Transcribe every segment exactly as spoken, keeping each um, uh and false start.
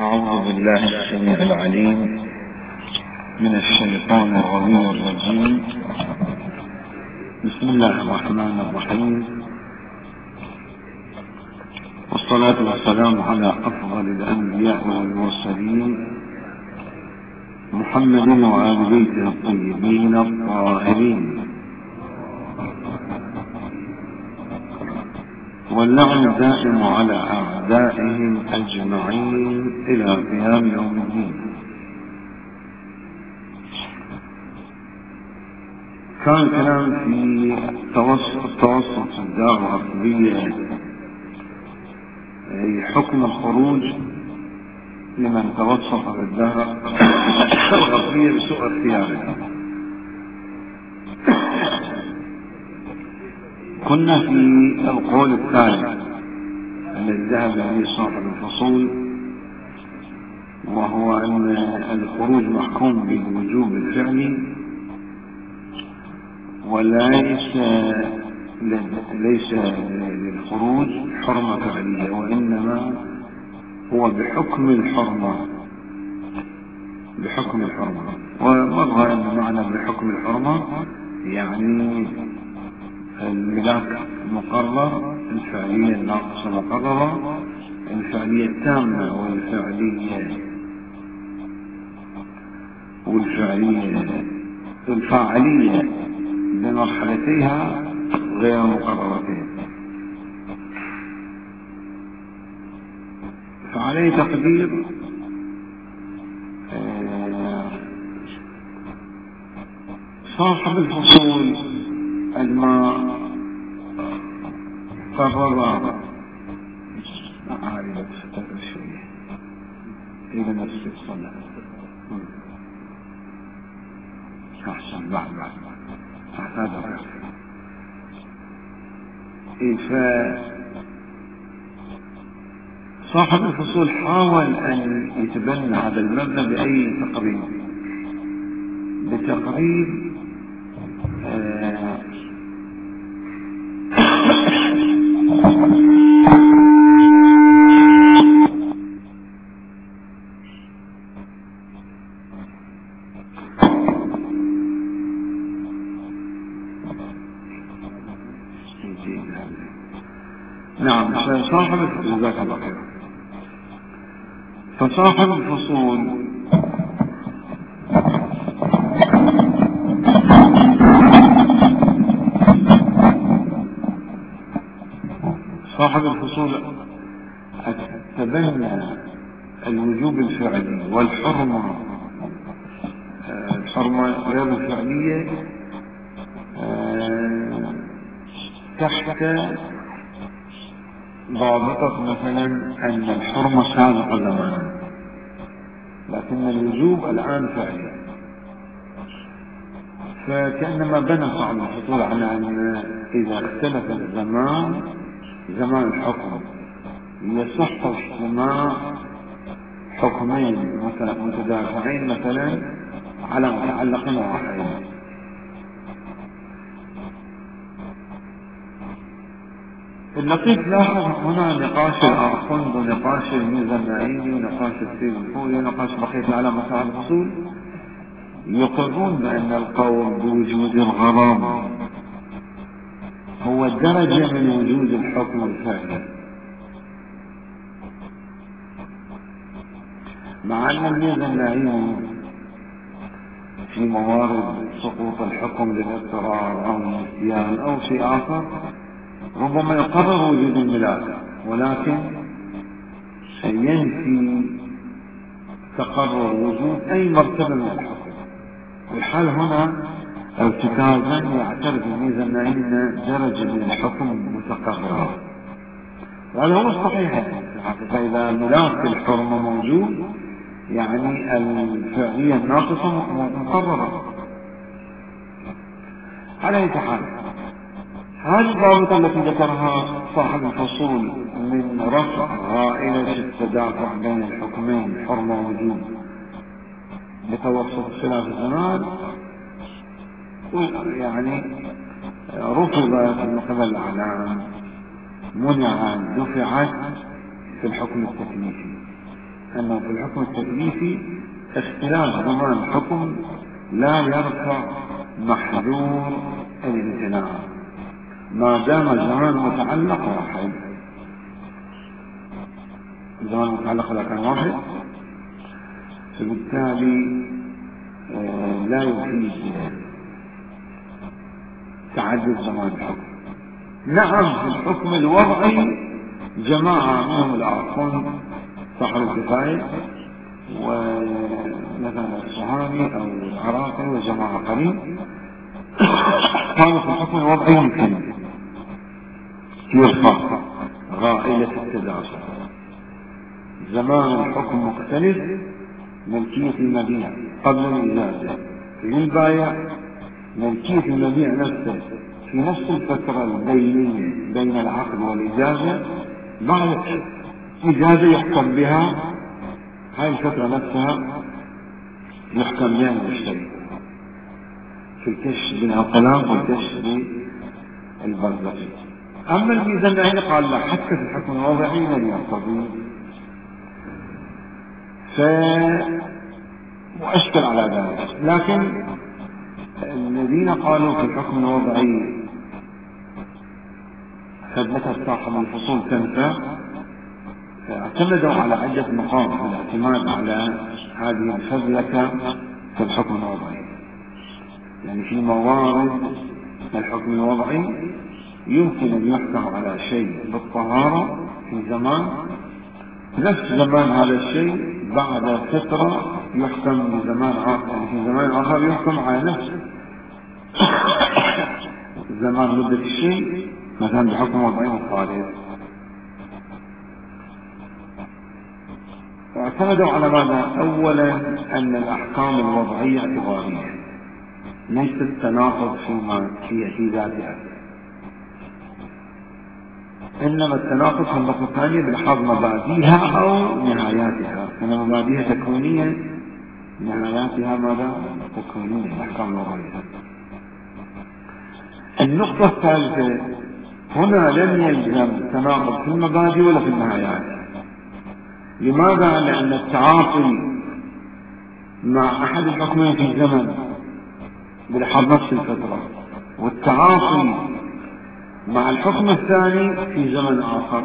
أعوذ بالله السميع العليم من الشيطان الغوي الرجيم. بسم الله الرحمن الرحيم، والصلاة والسلام على أفضل الأنبياء والمرسلين محمد وآل بيته الطيبين الطاهرين، واللعن الدائم على أعدائهم أجمعين إلى قيام يوم الدين. كان كلام في التوسط التوسط في الدار الغربية، حكم الخروج لمن توسط في الدار الغربية بسوء اختياره. كنا في القول الثالث الذي ذهب إليه صاحب الفصول، وهو أن الخروج محكوم بالوجوب الفعلي، وليس ليس للخروج حرمة فعلية، وإنما هو بحكم الحرمة بحكم الحرمة ومظهر أن معنى بحكم الحرمة يعني الملاك مقرر، الفعلية الناقصة مقررة، الفعلية التامة والفعلية والفعلية الفاعلية بمرحلتيها غير مقررتين. فعليه تقدير صاحب الفصول عندما قرر عارضة ستة شوية إلى نفس الصلاة أحسن بعد بعد هذا فصاحب الفصول حاول أن يتبنى هذا المبنى بأي تقريب بتقريب آه نعم فصاحب جزاك الله خير فصاحب الفصول صاحب الفصول تبنى الوجوب الفعلي والحرمة الحرمة غير الفعلية تحت ضابطة مثلا أن الحرمة سابقة زمانا، لكن الوجوب الآن فعلي. فكأنما بنى صاحب الفصول على أن إذا اختلف الزمان زمان الحكم يصح اجتماع حكمين مثلا متدافعين مثلا على متعلق واحد. اللطيف لاحظ هنا نقاش الأرخند ونقاش الميزانائي ونقاش السيد الفولي ونقاش بقية العلماء صاحب الفصول يقرون بأن القول بوجود الغرام هو درجة من وجود الحكم الفعلي، مع أن الميزانائي في موارد سقوط الحكم للاضطرار أو النسيان أو شيء آخر ربما يقرر وجود الملاك، ولكن ينفي تقرر وجود أي مرتبة من الحكم. والحال هنا ارتكازا يعترف الميزانائي أن درجة من الحكم متقررة، وهذا هو الصحيح. فإذا ملاك الحرمة موجود يعني الفعلية الناقصة مقررة. على أي حال هذه الضابطة التي ذكرها صاحب الفصول من رفع غائلة التدافع بين الحكمين حرمة ووجوب لتوسط خلاف الزمان يعني رفضت من قبل الإعلام، منعت، دفعت في الحكم التكليفي. أنه في الحكم التكليفي اختلاف زمان الحكم لا يرفع محذور الامتناع ما دام الزمان متعلق واحد. الزمان متعلق إذا كان واحد فبالتالي آه لا يفيد تعدد زمان الحكم. نعم في الحكم الوضعي جماعة منهم العارفون صاحب الكفاية ومثلا الصهامي أو العراقي وجماعة قليل كانوا في الحكم الوضعي يمكن يرفع غائلة التداخل. زمان الحكم مختلف، ملكية المبيع قبل الإجازة للبايع، ملكية المبيع نفسه في نفس الفترة البينية بين العقد والإجازة، بعد إجازة يحكم بها هاي الفترة نفسها يحكم بها المشتري في الكشف بالعقلاء والكشف بالبرزخي. أما الميزانية قال لا، حتى في الحكم الوضعي لن يقتضي، فمؤشكل على ذلك. لكن الذين قالوا في الحكم الوضعي ثبتت صاحب الفصول تنفع اعتمدوا على عدة مقام في الاعتماد على هذه الفضلة في الحكم الوضعي. يعني في موارد الحكم الوضعي يمكن أن يحكم على شيء بالطهارة في زمان، نفس زمان هذا الشيء بعد فترة يحكم بزمان آخر، في زمان آخر يحكم على نفس زمان مدة الشيء مثلا بحكم وضعي مخالف. واعتمدوا على ماذا؟ أولا أن الأحكام الوضعية اعتبارية ليست تناقض فيما في ذاتها، إنما التناقض في النقطة الثانية بلحاظ مبادئها أو نهاياتها، أن مبادئها تكوينية، نهاياتها ماذا؟ تكوينية الأحكام الوضعية. النقطة الثالثة هنا لم يلزم تناقض في المبادئ ولا في النهايات. لماذا؟ لأن التعاطي مع أحد الحكمين في زمن بلحاظ نفس الفترة، والتعاطي مع الحكم الثاني في زمن آخر.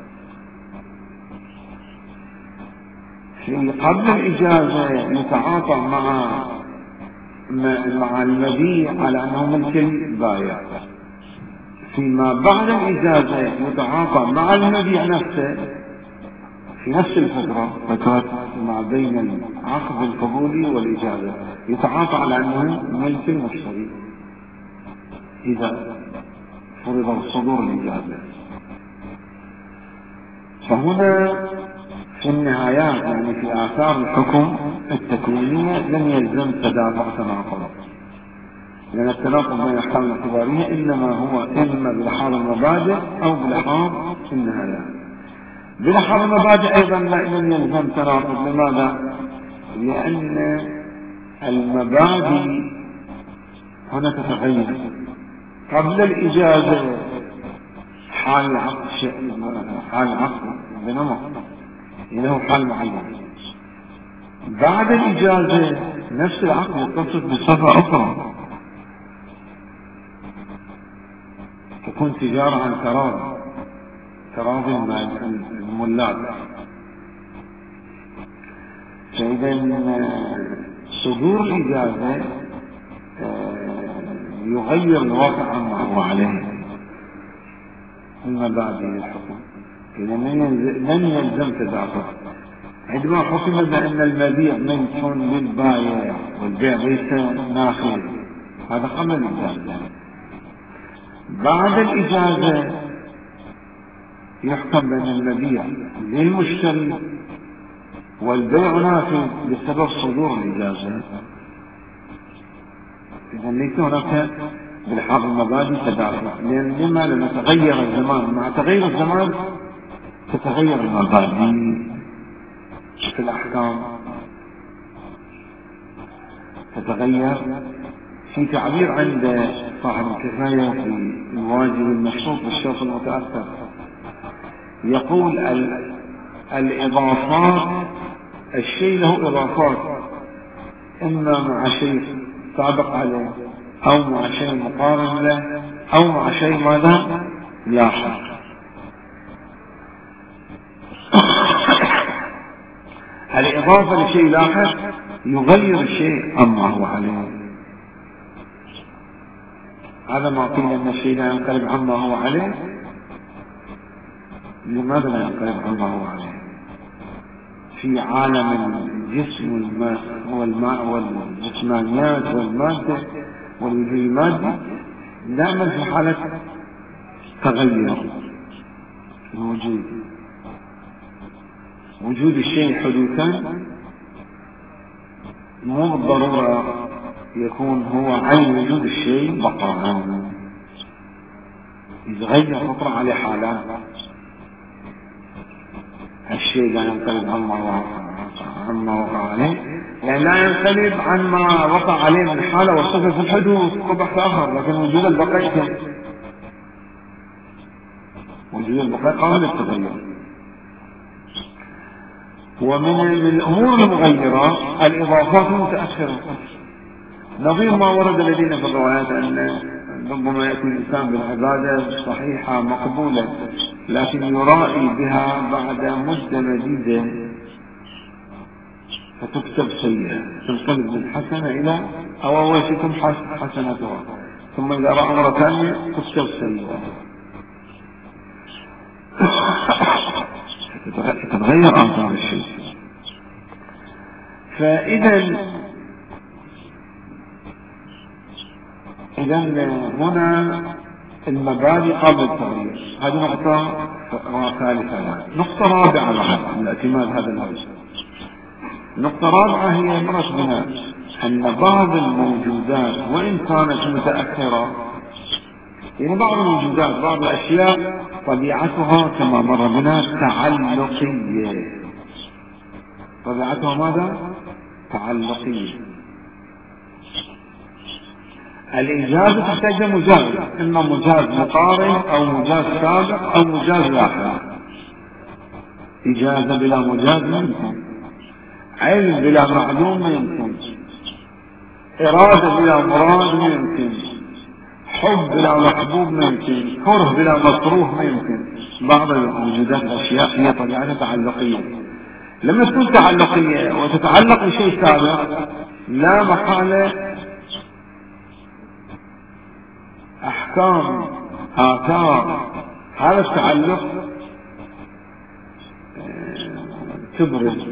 في قبل الإجازة يتعاطى مع مع المبيع على أنه ملك البائع، فيما بعد الإجازة يتعاطى مع المبيع نفسه في نفس الفترة، فترة ما بين العقد القبولي والإجازة، يتعاطى على أنه ملك المشتري إذا فرض صدور الإجازة. فهنا في النهايات يعني في آثار الحكم التكوينية لم يلزم تدافع تناقض، لأن التناقض بين الأحكام الاعتبارية إنما هو إما بلحاظ المبادئ أو بلحاظ النهايات. بلحاظ المبادئ أيضا لم يلزم تناقض. لماذا؟ لأن المبادئ هنا تتغير. قبل الإجازة حال العقد حال العقد بنمط له حال معين، بعد الإجازة نفس العقد يتصف بصفة أخرى، تكون تجارة عن تراضي تراضي الملاك. فإذا صدور الإجازة يغير الواقع عما هو عليه المبادئ للحكم، إذا لن يلزم تدافع. عندما حكم بأن المبيع ملك للبائع والبيع ليس ناخذ، هذا قبل الإجازة. بعد الإجازة يحكم بأن المبيع للمشتري والبيع نافذ بسبب صدور الإجازة. إذا ليس هناك بلحاظ المبادئ تدافع، لما لما تغير الزمان، مع تغير الزمان تتغير المبادئ في الأحكام، تتغير. في تعبير عند صاحب الكفاية في الواجب المشروط بالشرط المتأثر يقول الإضافات الشيء له إضافات، إما مع شيء سابق عليه أو مع شيء مقارن له أو مع شيء ماذا لاحق. الإضافة لشيء لاحق يغير الشيء عما هو عليه. هذا ما قيل أن الشيء لا ينقلب عما هو عليه. لماذا لا ينقلب عما هو عليه؟ في عالم الجسم والماء والماء والجسمانيات والمادة والوجود المادي دائما في حالة تغير الوجود. وجود الشيء حدوثا مو بالضرورة يكون هو عين وجود الشيء بقاء، يتغير فطرة عليه حالات. الشيء لا ينقلب عما عما وقع عليه، يعني لا ينقلب عما وقع عليه من حالة وصفة في الحدوث قبح آخر، لكن وجود البقاء وجود البقاء قابل للتغير. ومن الأمور المغيرة الإضافات المتأخرة، نظير ما ورد لدينا في الروايات أن ربما يأتي الإنسان بالعبادة الصحيحة مقبولة لكن يرائي بها بعد مدة مديدة فتكتب سيئة، تنقلب من حسنة إلى أو أول شيء تمحص حسنتها، ثم إذا رأى مرة ثانية تكتب سيئة، تتغير آثار الشيء. فإذا إذا هنا المبادئ قبل التغيير، هذه نقطة ثالثة. نقطة رابعة بعد الاعتماد هذا الوجه. نقطة رابعة هي مرت بنا أن بعض الموجودات وإن كانت متأخرة، يعني بعض الموجودات بعض الأشياء طبيعتها كما مر بنا تعلقية. طبيعتها ماذا؟ تعلقية. الإجازة تحتاج مجاز، إما مجاز مقارن أو مجاز سابق أو مجاز لاحق. إجازة بلا مجاز ما يمكن، علم بلا معلوم ما يمكن، إرادة بلا مراد ما يمكن، حب بلا محبوب ما يمكن، كره بلا مكروه ما يمكن. بعض الوجودات الأشياء هي طبيعتها تعلقية. لما تكون تعلقية وتتعلق بشيء سابق لا محالة أحكام آثار هذا التعلق تبرز.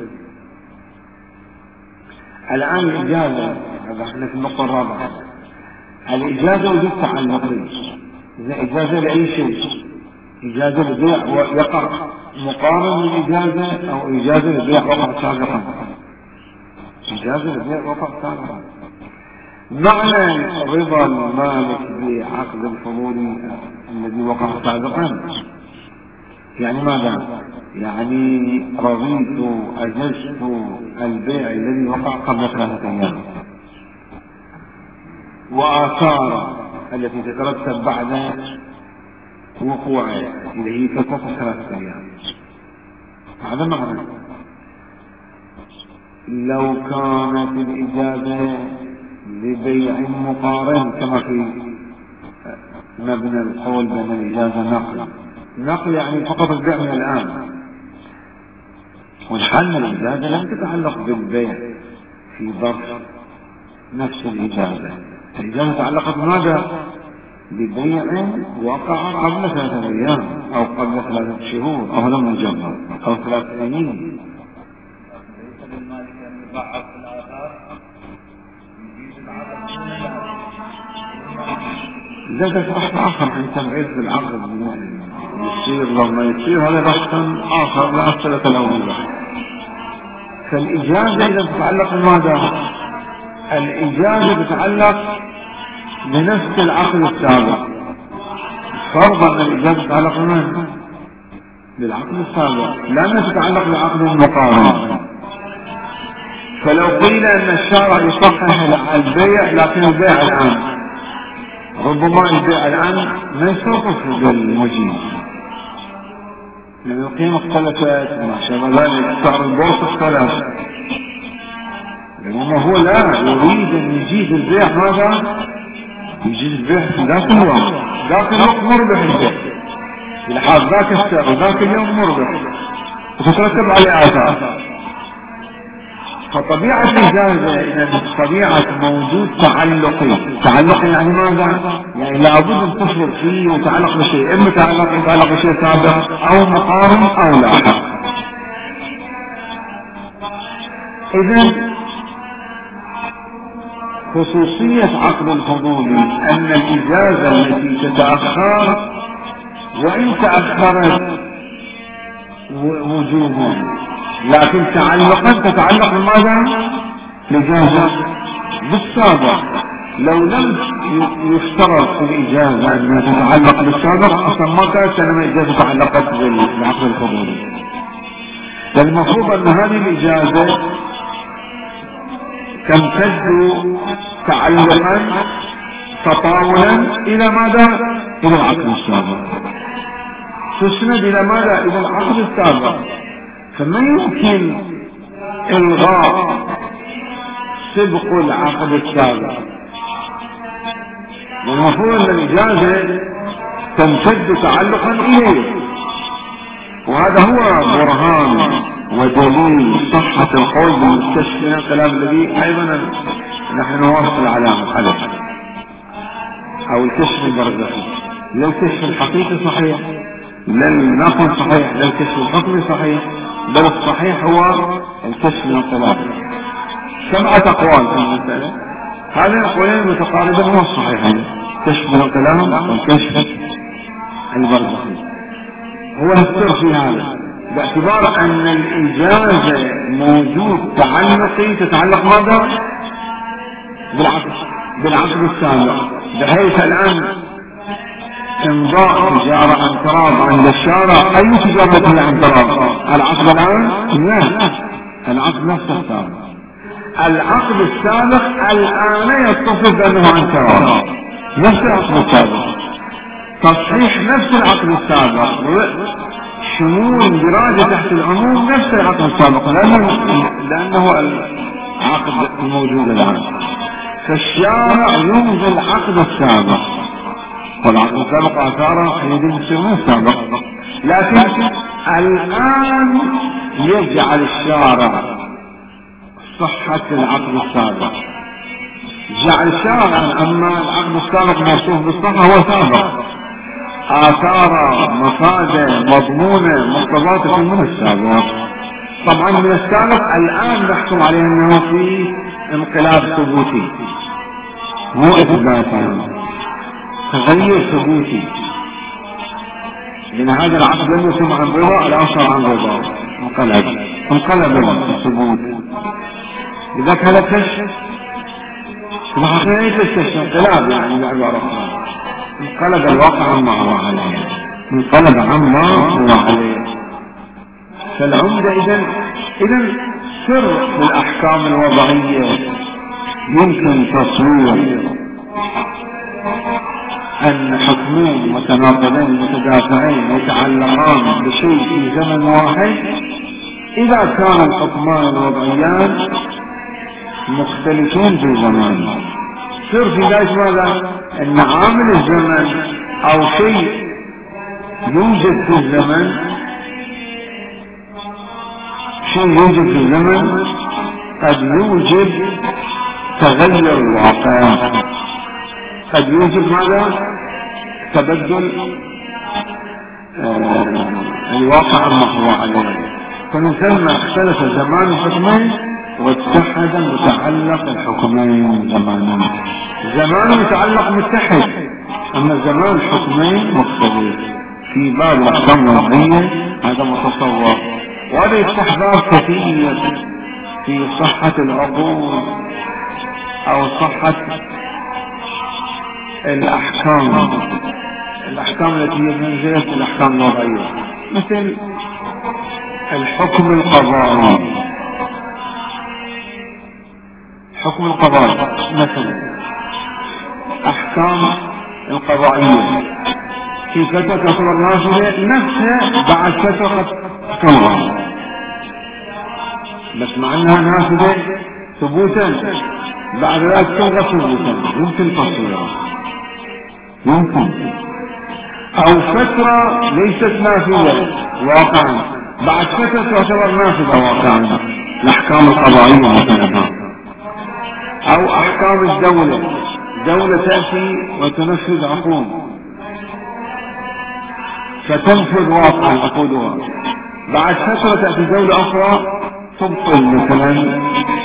الآن الإجازة، هذا احنا في النقطة الرابعة، الإجازة وجود تعلقي. إذا إجازة لأي شيء، إجازة لبيع وقع مقارن للإجازة أو إجازة لبيع وقع سابقا، إجازة لبيع وقع سابقا. معنى رضا المالك بعقد الفضول الذي وقع سابقا يعني ماذا؟ يعني رضيت أجزت البيع الذي وقع قبل ثلاثة أيام، وآثار التي تترتب بعد وقوعه اللي هي فترة ثلاثة أيام. هذا معنى. لو كانت الإجازة لبيع مقارن كما في مبنى القول بين الإجازة نقل، نقل يعني فقط البيع من الآن، والحل الإجازة لم تتعلق بالبيع في ظرف نفس الإجازة. الإجازة تعلقت بماذا؟ ببيع وقع قبل ثلاثة أيام أو قبل ثلاثة شهور أو لم يجمع أو ثلاث سنين. لا بحث آخر عن تبعيض العقد يصير لما يصير، هذا بحث آخر لا أصلة له بالبحث. فالإجازة إذا تتعلق بماذا؟ الإجازة تتعلق بنفس العقد السابق. فرضا أن الإجازة تتعلق بمن؟ بالعقد السابق، لأنها تتعلق بعقد المقارنة. فلو قيل أن الشارع يصحح البيع لكن البيع الآن، ربما البيع الآن ما يصرف بالمجيز لأن القيمة اختلفت وما شابه ذلك، سعر البورصة اختلف، لأنه هو لا يريد أن يجيد البيع. ماذا؟ يجيد البيع في ذاك اليوم، ذاك الوقت مربح البيع بلحاظ ذاك السعر وذاك اليوم مربح وتترتب عليه آثار. فطبيعة الإجازة إذا طبيعة موجود تعلقي. تعلقي يعني ماذا؟ يعني لابد أن تفرض فيه وتعلق بشيء، إما تعلق يتعلق بشيء سابق أو مقارن أو لاحق. إذا خصوصية عقد الفضول أن الإجازة التي تتأخر وإن تأخرت وجوبا لكن تعلقا تتعلق بماذا؟ الإجازة بالسابق. لو لم يفترض في الإجازة أنها تتعلق بالسابق أصلا ما كانت لما الإجازة تعلقت بالعقد الفضولي. فالمفروض أن هذه الإجازة تمتد تعلقا تطاولا إلى ماذا؟ إلى العقد السابق. تسند إلى ماذا؟ إلى العقد السابق. فما يمكن إلغاء سبق العقد السابق. والمفروض أن الإجازة تمتد تعلقا إليه، وهذا هو برهان ودليل صحة القول بالكشف من الكلام الذي أيضا نحن نواصل علامة عليه، أو الكشف البرزخي. لا الكشف الحقيقي صحيح، لا النقل صحيح، لا الكشف الحكمي صحيح، بل الصحيح هو الكشف من الطلاق. سبعة أقوال في المسألة، هذه القولين متقاربة هو الصحيحين، كشف من الكلام والكشف البرزخي. هو السر في هذا باعتبار أن الإجازة موجود تعلقي تتعلق ماذا؟ بالعقد بالعقد السابق، بحيث الآن امضاء تجارة عن تراض عند الشارع. أي تجارة هي عن تراض؟ العقد الآن؟ لا، العقد نفسه السابق. العقد السابق الآن يتصف بأنه عن تراض، نفس العقد السابق، تصحيح نفس العقد السابق، شمول دراسة تحت العموم نفس العقد السابق، لأنه, لأنه العقد الموجود الآن. فالشارع يمضي العقد السابق، والعقد السابق آثاره حينئذ يصير من السابق، لكن الآن يجعل الشارع صحة العقد السابق، جعل الشارع أما العقد السابق موصوف بالصحة هو سابق، آثار مفادة مضمونة مقتضاة من السابق. طبعا من السابق الآن نحكم عليه أنه في انقلاب ثبوتي مو إثباتي، تغير ثبوتي، لأن هذا العقد لم يتم عن رضا الآن صار عن رضا، انقلب انقلب الثبوت. لذلك هذا كشف في حقيقة الكشف انقلاب، يعني بعبارة أخرى انقلب الواقع عما هو عليه، انقلب عما هو عليه. فالعمدة إذن إذن سر في الأحكام الوضعية يمكن تصوير أن حكمين متناقضين متدافعين يتعلقان بشيء في زمن واحد إذا كان الحكمان الوضعيان مختلفين في زمان. سر في ذلك ماذا؟ أن عامل الزمن أو شيء يوجد في الزمن، شيء يوجد في الزمن قد يوجد تغير الواقع، قد يوجد ماذا؟ تبدل آه الواقع ما هو عليه. فمن ثم اختلف زمان الحكمين واتحد متعلق الحكمين زمانا. زمان متعلق متحد، اما زمان الحكمين مختلف. في باب الاحكام الوضعية هذا متصور، وهذا يفتح باب كثير في صحة العقول او صحة الاحكام، الاحكام التي هي منزلة الاحكام الوضعية، مثل الحكم القضائي. حكم القضاء مثلا احكام القضائية في فترة تعتبر نافذة نفسها بعد فترة قد تنغى، بس مع انها نافذة ثبوتا بعد ذلك تلغى ثبوتا، يمكن تصويرها، يمكن، او فترة ليست نافذة واقعا، بعد فترة تعتبر نافذة واقعا، الاحكام القضائية مثلا، او احكام الدولة، دولة تأتي وتنفذ عقود فتنفذ واقعا عقودها، بعد فترة تأتي دولة اخرى تبطل، مثلا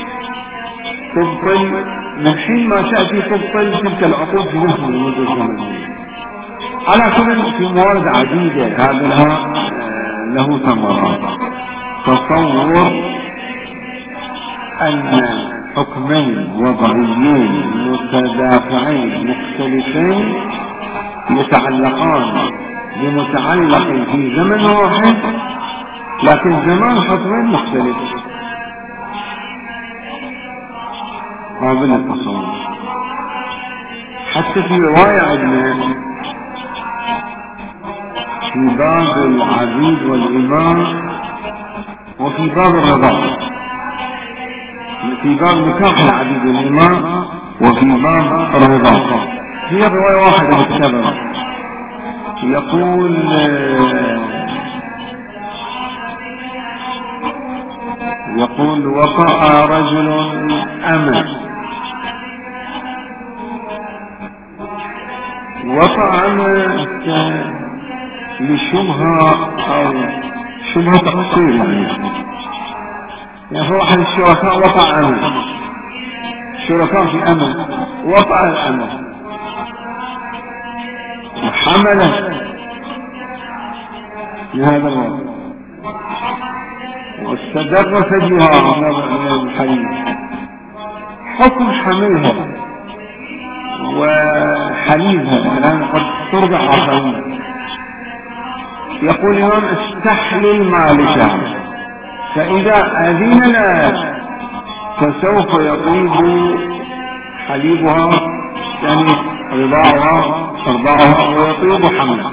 تبطل، من حين ما تأتي تبطل تلك العقود في نفس المدة الزمنية. على كل في موارد عديدة هذا لها له ثمرات. تصور أن حكمين وضعيين متدافعين مختلفين يتعلقان بمتعلق في زمن واحد، لكن زمان حكمين مختلف، قابل للتصور. حتى في رواية عندنا في باب العبيد والإمام وفي باب الرضاع، في باب نكاح العبيد والإمام وفي باب الرضاع، هي رواية واحدة مكتبة. يقول يقول وقع رجل أمة، وقع أمة لشبهة أو شبهة تقصير، يعني يعني هو أحد الشركاء وقع أمة، شركاء في أمة، وقع الأمة وحمله لهذا الوقت واستدر ثديها من الحديث، حكم حملها وحليبها الآن قد ترضع عقليا. يقول الإمام استحلل مالكها، فإذا أذن لها فسوف يطيب حليبها، يعني رضاعها ترضعها ويطيب حملها.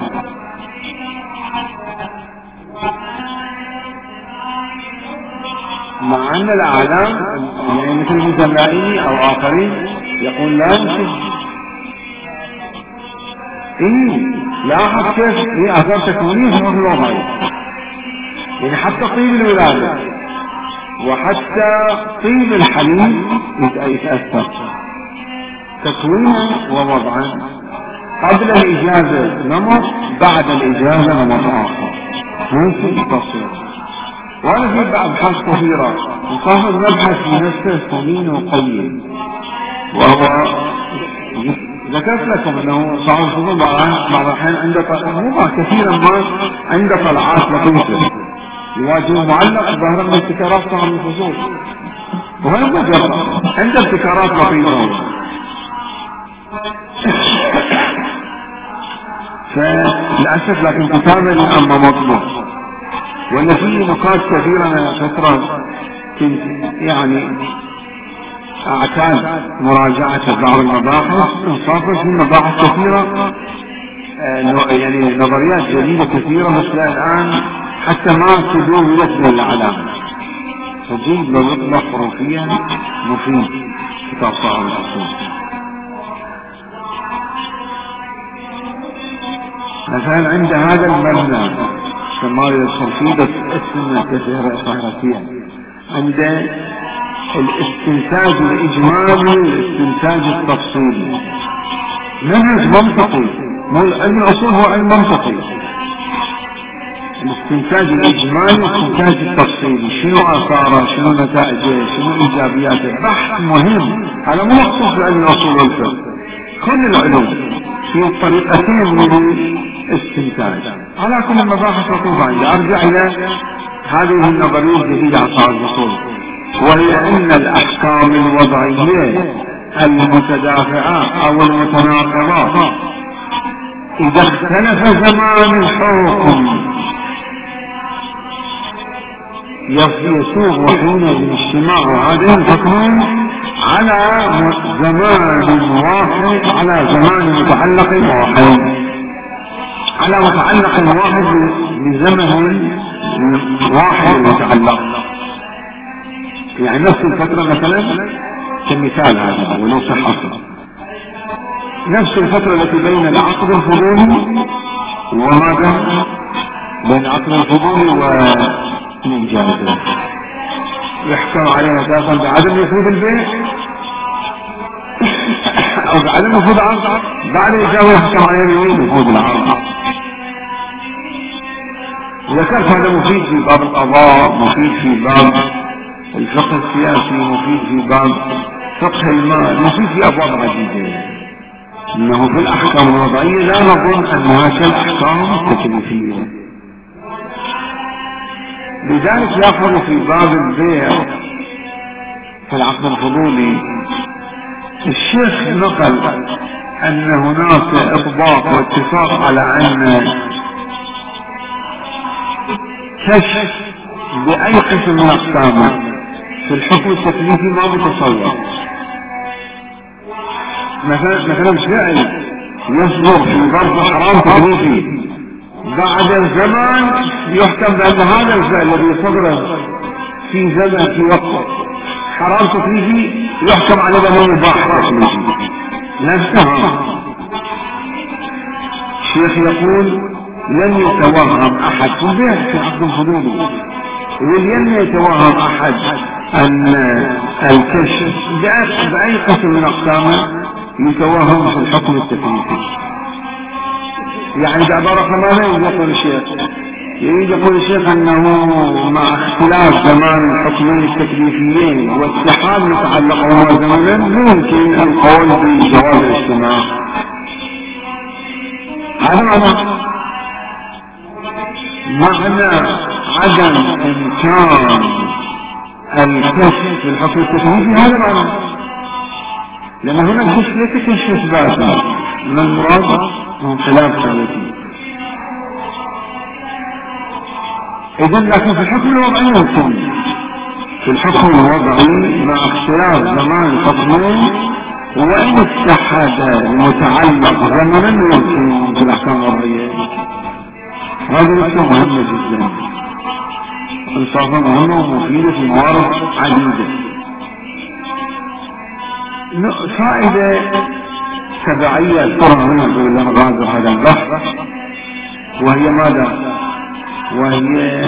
مع أن الأعلام يعني مثل المزمائي أو آخرين يقول لا يمكن. إيه لاحظ كيف هي أثار تكوينية في الوضع، يعني حتى طيب الولادة وحتى طيب الحليب يتأثر تكوينا ووضعا. قبل الإجازة نمط، بعد الإجازة نمط آخر، ممكن تصير. وأنا في أبحاث كثيرة وصاحب مبحث في نفسه ثمين وقيم، وهو ذكرت لكم أنه صاحب الفضول بعض الأحيان عنده مو كثيرا ما عنده طلعات لطيفة يواجه معلق ظاهرا من ابتكارات صاحب الفضول، وهذا جرى عنده ابتكارات لطيفة. فللأسف لكن كتابة الأمة مطلوب، وأن فيه نقاط كثيرة من فترة كنت يعني أعتاد مراجعة بعض المباحث، انصافا في مباحث كثيرة يعني نظريات جديدة كثيرة، مثل الآن حتى ما تدوم من العلامة، فجيد لو يطلق حروفيا مفيد كتاب صاحب الأصول. مثلا عند هذا المبنى كما يدخل فيه بس اسمنا كثيرة صحراتية، عند الاستنتاج الإجمالي والاستنتاج التفصيلي، منهج منطقي، علم الأصول هو علم منطقي. الاستنتاج الإجمالي والاستنتاج التفصيلي، شنو آثاره، شنو نتائجه، شنو إيجابياته، بحث مهم. هذا مو مخصوص بعلم الأصول والفقه، كل العلوم في طريقتين من الاستنتاج. على كل المباحث لطيفة عندي. أرجع إلى هذه النظرية الجديدة على صاحب الأصول، وهي أن الأحكام الوضعية المتدافعة أو المتناقضة إذا اختلف زمان الحكم يسوغ حينئذ اجتماع هذين الحكمين على زمان واحد، على زمان متعلق واحد، على متعلق واحد بزمن واحد متعلق. يعني نفس الفترة مثلا كمثال هذا ولو صح أصلا، نفس الفترة التي بين العقد الفضولي وماذا بين العقد الفضولي والإجازة يحكم عليها أساسا بعدم نفوذ البيع أو بعدم نفوذ العرض، بعد الإجازة يحكم عليها بنفوذ العرض. إذا كان هذا مفيد في باب القضاء، مفيد في باب الفقه السياسي، مفيد في باب فقه المال، مفيد في أبواب عديدة، إنه في الأحكام الوضعية لا نظن أنها كالأحكام التكليفية. لذلك لاحظوا في باب البيع في العقد الفضولي الشيخ نقل أن هناك إطباق واتفاق على أن كشف بأي قسم من أقسامه في الحكم التكليفي ما متصور. مثلا مثلا فعل يصدر في ظرف حرام تكليفي بعد الزمان يحكم بأن هذا الفعل الذي صدر في زمن في وقت حرام تكليفي يحكم على بأنه مباح تكليفي نفسها. الشيخ يقول لن يتوهم أحد في البيع في عقد الفضولي، ولن يتوهم أحد أن الكشف بأي قسم من أقسامه يتوهم في الحكم التكليفي. يعني بعبارة كمان يقول الشيخ يريد يقول الشيخ أنه مع اختلاف زمان الحكمين التكليفيين واتحاد متعلقهما زمنا ممكن القول بجواز الاجتماع. هذا معنى معنى عدم إمكان الكشف في الحكم التكليفي، هذا معنى، لأن هنا الكشف ليس كشف إثباتي من المراد من خلاف ثابتي. إذن لكن في الحكم الوضعي يمكن، في الحكم الوضعي مع اختلاف زمان الحكمين وإن اتحد المتعلق زمنا يمكن في الأحكام الوضعية. هذه نقطة مهمة جدا، انصافا مهمة ومفيدة في موارد عديدة. فائدة تبعية أذكرها هنا في غازر هذا البحث، وهي ماذا؟ وهي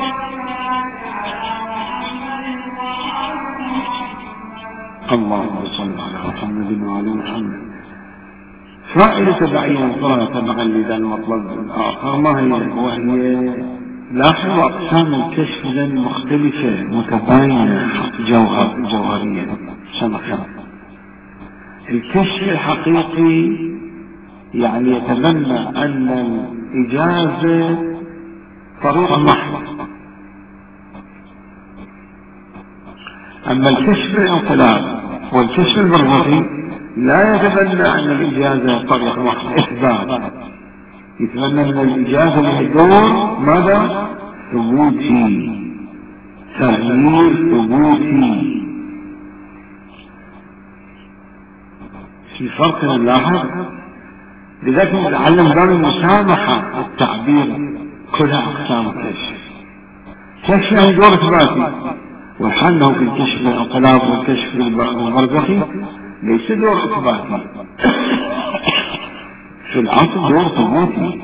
اللهم صل على محمد وعلى محمد. فائدة تبعية أذكرها تبعا لذا المطلب الآخر ما هي؟ وهي لاحظوا أقسام الكشف ذن مختلفة متباينة جوهر جوهرية. سمحا الكشف الحقيقي يعني يتبنى أن الإجازة طريق محض، أما الكشف الانقلاب والكشف البرزخي لا يتبنى أن الإجازة طريق محض إثبات، يتبنى أن الإجازة له دور ماذا؟ ثبوتي، تغيير ثبوتي. في فرق نلاحظ، لذلك نتعلم باب المسامحة التعبير كلها أقسام الكشف. كشف يعني دور إثباتي، وحنه في الكشف الانقلاب والكشف البرزخي ليس دور إثباتي، في العصر دور ثبوتي.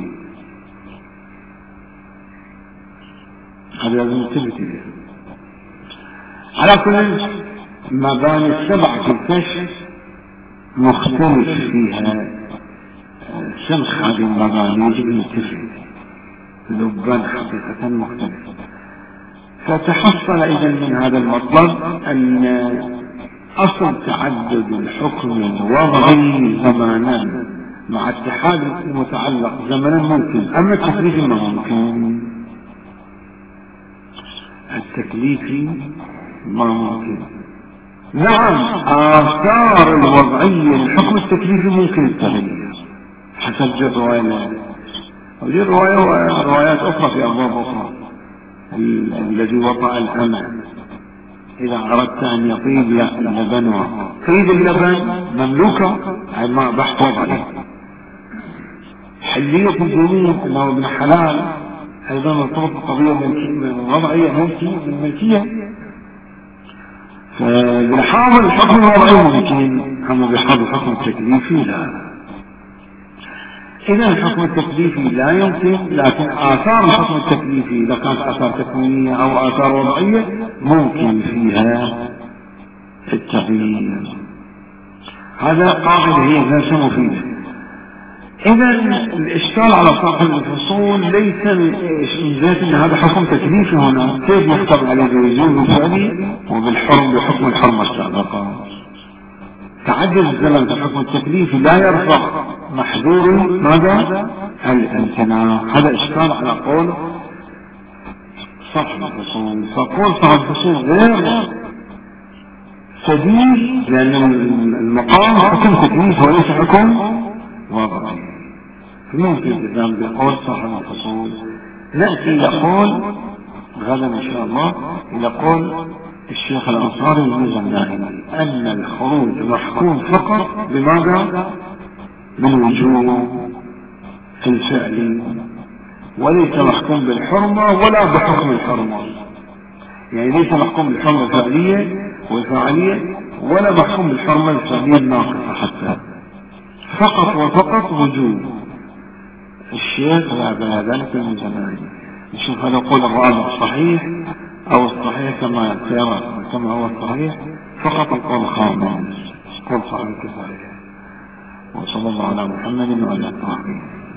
هذا لازم نثبت به. على كل مباني السبعة في الكشف مختلف فيها سمخ هذه المباني، يجب نتفق لبان حقيقة مختلفة. فتحصل إذن من هذا المطلب أن أصل تعدد الحكم الوضعي زمانا مع اتحاد المتعلق زمنا ممكن، أما التكليف ما ممكن، التكليف ما ممكن. نعم آثار الوضعية الحكم التكليفي ممكن التغيير حسب جد رواية، وجد رواية وروايات أخرى في أبواب أخرى. الذي وطأ الأمة إذا أردت أن يطيب لبنها، طيب اللبن مملوكة مع بحث وضعي. حلية الجنين أنه ابن حلال أيضا مرتبط بقضية وضعية ملكية من الملكية. فبالحاضر الحكم الوضعي ممكن، أما بحاضر الحكم التكليفي لا. إذا الحكم التكليفي لا يمكن، لكن آثار الحكم التكليفي إذا كانت آثار تكوينية أو آثار وضعية ممكن فيها التغيير. هذا قاعدة هي ليس مفيدة. إذا الإشكال على صاحب الفصول ليس من ذات أن هذا حكم تكليفي هنا، كيف يحكم عليه بالوجوب الفعلي وبالحرم بحكم الحرمة السابقة. تعدد الزمن في الحكم التكليفي لا يرفع محظور ماذا؟ الامتناع. هذا إشكال على قول صاحب الفصول. فقول صاحب الفصول غير سديد، لأن المقام حكم تكليف وليس حكم وضعي. فممكن الإسلام بقول صاحب الفصول. نأتي يقول غدا إن شاء الله إلى قول الشيخ الأنصاري المزنائي أن الخروج محكوم فقط بماذا؟ بالوجوب في الفعل، وليس محكوم بالحرمة ولا بحكم الحرمة. يعني ليس محكوم بالحرمة الفعلية والفعلية ولا محكوم بالحرمة الفعلية الناقصة حتى، فقط وفقط وجوب. الشيخ لا ذلك المزنائي. الشيخ هذا يقول الرابع الصحيح أو الصحيح كما سيرى كما هو الصحيح، فقط القول خامس قول صحيح كفاية. وصلى الله على محمد وعلى آله.